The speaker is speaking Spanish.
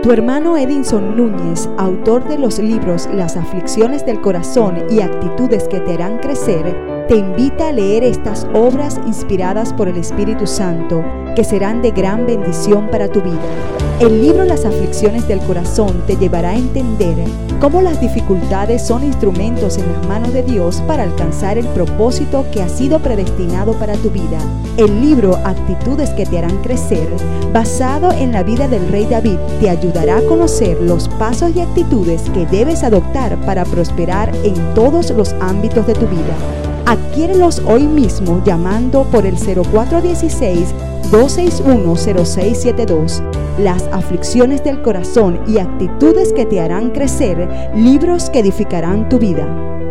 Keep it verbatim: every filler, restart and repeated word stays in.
Tu hermano Edinson Núñez, autor de los libros Las aflicciones del corazón y Actitudes que te harán crecer, te invita a leer estas obras inspiradas por el Espíritu Santo, que serán de gran bendición para tu vida. El libro Las aflicciones del corazón te llevará a entender cómo las dificultades son instrumentos en las manos de Dios para alcanzar el propósito que ha sido predestinado para tu vida. El libro Actitudes que te harán crecer, basado en la vida del rey David, te ayudará a conocer los pasos y actitudes que debes adoptar para prosperar en todos los ámbitos de tu vida. Adquiérelos hoy mismo llamando por el cero cuatro uno seis, dos seis uno, cero seis siete dos. Las aflicciones del corazón y actitudes que te harán crecer, libros que edificarán tu vida.